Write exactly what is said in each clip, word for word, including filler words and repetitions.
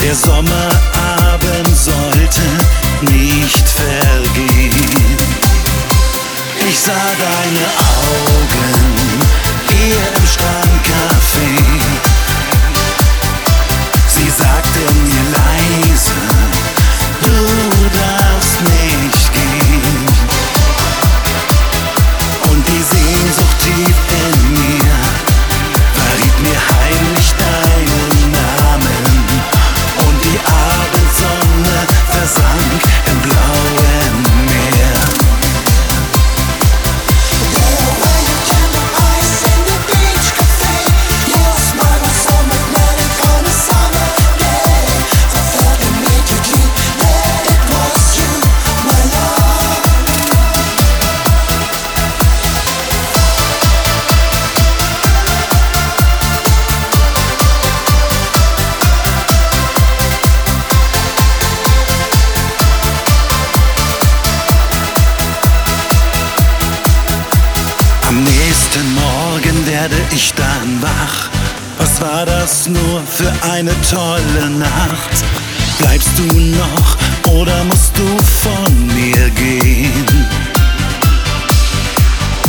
Der Sommerabend sollte nicht vergehen. Ich sah deine Augen hier im Strandcafé. Sie sagte mir leise, du darfst nicht gehen. Und die Sehnsucht tief in mir verriet mir heimlich deinen Namen. Und die Abendsonne versank im blauen Meer. Am nächsten Morgen werde ich dann wach. Was war das nur für eine tolle Nacht? Bleibst du noch oder musst du von mir gehen?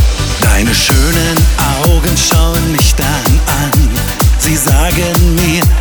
Deine schönen Augen schauen mich dann an. Sie sagen mir,